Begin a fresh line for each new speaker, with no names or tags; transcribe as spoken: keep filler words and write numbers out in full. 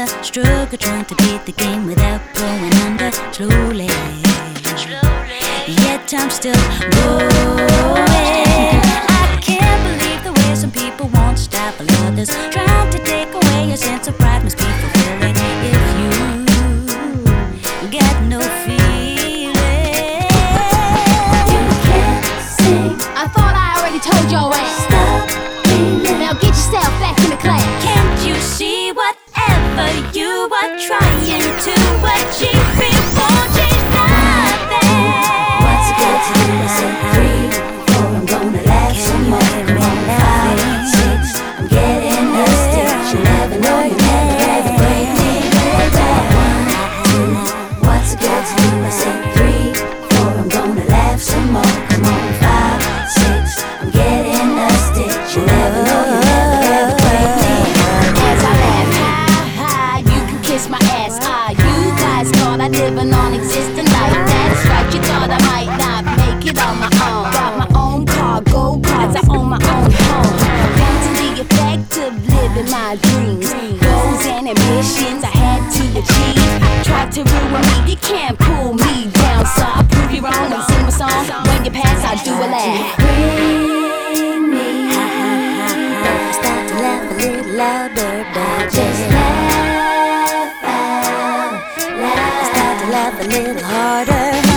the struggle, trying to beat the game without going under. Slowly, yet I'm still going. I can't believe the way some people won't stop others, trying to take away your sense of pride. Must be fulfilling if you got no feeling.
You can't sing. I thought I already told your ass. Stop dreaming. Now get yourself back in the class.
Can't you see whatever you are trying to achieve, it won't change nothing?
What's it got to do with say three, four, I'm gonna laugh some more. Come on, five, six, I'm getting a stitch. You never know, you never ever break me back. One, two, what's it got to do with say three, four, I'm gonna laugh some more. Come on, five, six, I'm getting a stitch. You never know, you never ever break me. As I laugh, ha ha, you can kiss my ass. Ah, you guys thought I live a non-existent life. That's right, you thought I might not make it on my own. Got my own car, go karts, I own my own home. Down to the effect of living my dreams, goals and ambitions I had to achieve. Tried to ruin me, you can't pull me down. So I'll prove you wrong and sing my song. When you pass, I'll do a laugh. Bring me,
Start to laugh a little louder, baby.
just laugh out loud.
Start to laugh a little harder.